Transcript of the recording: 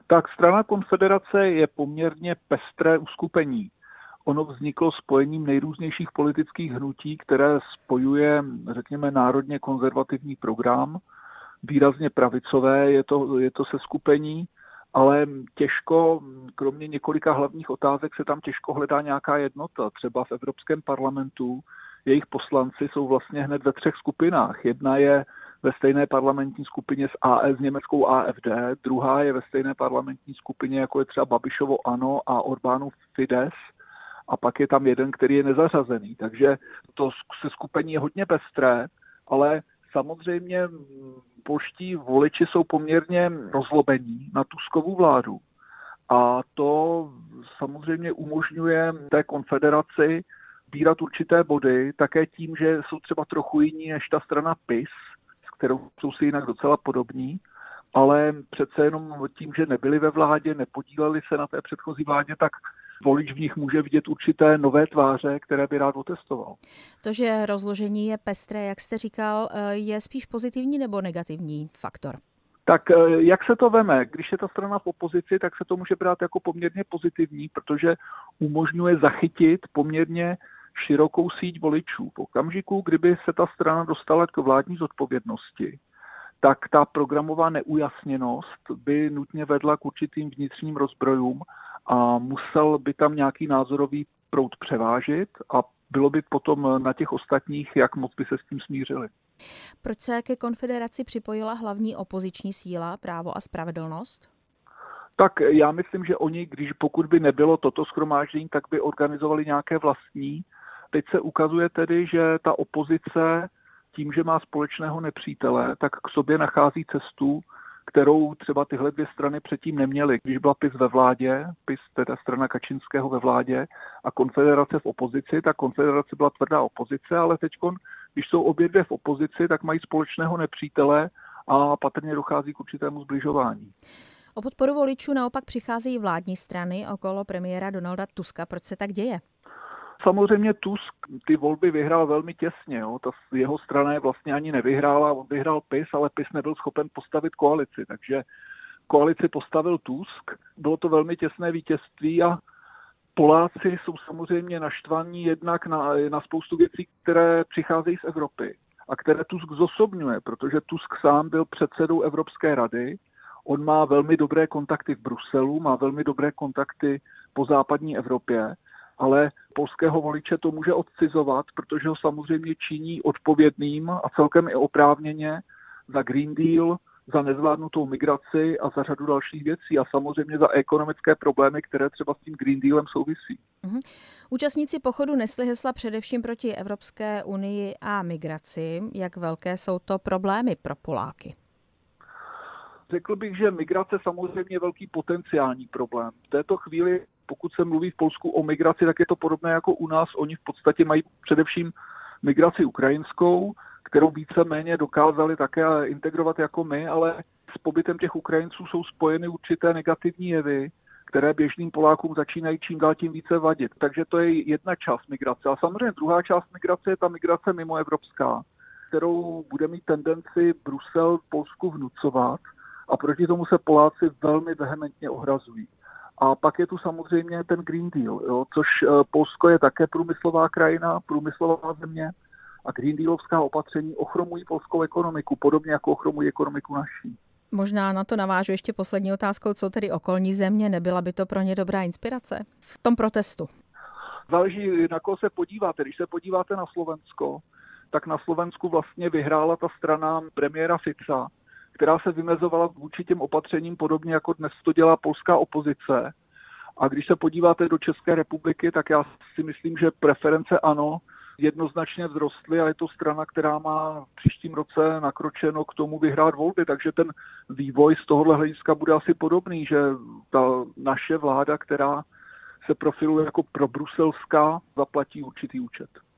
Tak strana Konfederace je poměrně pestré uskupení. Ono vzniklo spojením nejrůznějších politických hnutí, které spojuje, řekněme, národně konzervativní program, výrazně pravicové je to seskupení, ale těžko, kromě několika hlavních otázek, se tam těžko hledá nějaká jednota. Třeba v Evropském parlamentu jejich poslanci jsou vlastně hned ve 3 skupinách. Jedna je ve stejné parlamentní skupině s německou AfD, druhá je ve stejné parlamentní skupině, jako je třeba Babišovo ANO a Orbánův Fidesz, a pak je tam jeden, který je nezařazený. Takže to seskupení je hodně pestré, ale samozřejmě polští voliči jsou poměrně rozlobení na Tuskovu vládu. A to samozřejmě umožňuje té konfederaci sbírat určité body, také tím, že jsou třeba trochu jiní než ta strana PiS, s kterou jsou si jinak docela podobní, ale přece jenom tím, že nebyli ve vládě, nepodíleli se na té předchozí vládě, tak volič v nich může vidět určité nové tváře, které by rád otestoval. To, že rozložení je pestré, jak jste říkal, je spíš pozitivní nebo negativní faktor? Tak jak se to veme? Když je ta strana v opozici, tak se to může brát jako poměrně pozitivní, protože umožňuje zachytit poměrně širokou síť voličů. V okamžiku, kdyby se ta strana dostala k vládní zodpovědnosti, tak ta programová neujasněnost by nutně vedla k určitým vnitřním rozbrojům a musel by tam nějaký názorový proud převážit a bylo by potom na těch ostatních, jak moc by se s tím smířili. Proč se ke konfederaci připojila hlavní opoziční síla Právo a spravedlnost? Tak já myslím, že oni, pokud by nebylo toto shromáždění, tak by organizovali nějaké vlastní. Teď se ukazuje tedy, že ta opozice tím, že má společného nepřítele, tak k sobě nachází cestu, kterou třeba tyhle 2 strany předtím neměly. Když byla PiS ve vládě, PiS teda strana Kačinského ve vládě a konfederace v opozici, tak konfederace byla tvrdá opozice, ale teďkon, když jsou obě 2 v opozici, tak mají společného nepřítele a patrně dochází k určitému zbližování. O podporu voličů naopak přicházejí vládní strany okolo premiéra Donalda Tuska. Proč se tak děje? Samozřejmě Tusk ty volby vyhrál velmi těsně. Jo. Jeho strana je vlastně ani nevyhrála, on vyhrál PiS, ale PiS nebyl schopen postavit koalici, takže koalici postavil Tusk. Bylo to velmi těsné vítězství a Poláci jsou samozřejmě naštvaní jednak na spoustu věcí, které přicházejí z Evropy a které Tusk zosobňuje, protože Tusk sám byl předsedou Evropské rady. On má velmi dobré kontakty v Bruselu, má velmi dobré kontakty po západní Evropě, ale polského voliče to může odcizovat, protože ho samozřejmě činí odpovědným a celkem i oprávněně za Green Deal, za nezvládnutou migraci a za řadu dalších věcí a samozřejmě za ekonomické problémy, které třeba s tím Green Dealem souvisí. Účastníci pochodu nesli hesla především proti Evropské unii a migraci. Jak velké jsou to problémy pro Poláky? Řekl bych, že migrace samozřejmě je velký potenciální problém. V této chvíli, pokud se mluví v Polsku o migraci, tak je to podobné jako u nás. Oni v podstatě mají především migraci ukrajinskou, kterou víceméně dokázali také integrovat jako my, ale s pobytem těch Ukrajinců jsou spojeny určité negativní jevy, které běžným Polákům začínají čím dál tím více vadit. Takže to je jedna část migrace. A samozřejmě druhá část migrace je ta migrace mimoevropská, kterou bude mít tendenci Brusel Polsku vnucovat a proti tomu se Poláci velmi vehementně ohrazují. A pak je tu samozřejmě ten Green Deal, jo, což Polsko je také průmyslová krajina, průmyslová země a Green Dealovská opatření ochromují polskou ekonomiku, podobně jako ochromují ekonomiku naší. Možná na to navážu ještě poslední otázkou, co tedy okolní země, nebyla by to pro ně dobrá inspirace v tom protestu? Záleží, na koho se podíváte. Když se podíváte na Slovensko, tak na Slovensku vlastně vyhrála ta strana premiéra Fica, která se vymezovala vůči těm opatřením podobně, jako dnes to dělá polská opozice. A když se podíváte do České republiky, tak já si myslím, že preference ANO jednoznačně vzrostly a je to strana, která má v příštím roce nakročeno k tomu vyhrát volby. Takže ten vývoj z tohohle hlediska bude asi podobný, že ta naše vláda, která se profiluje jako probruselská, zaplatí určitý účet.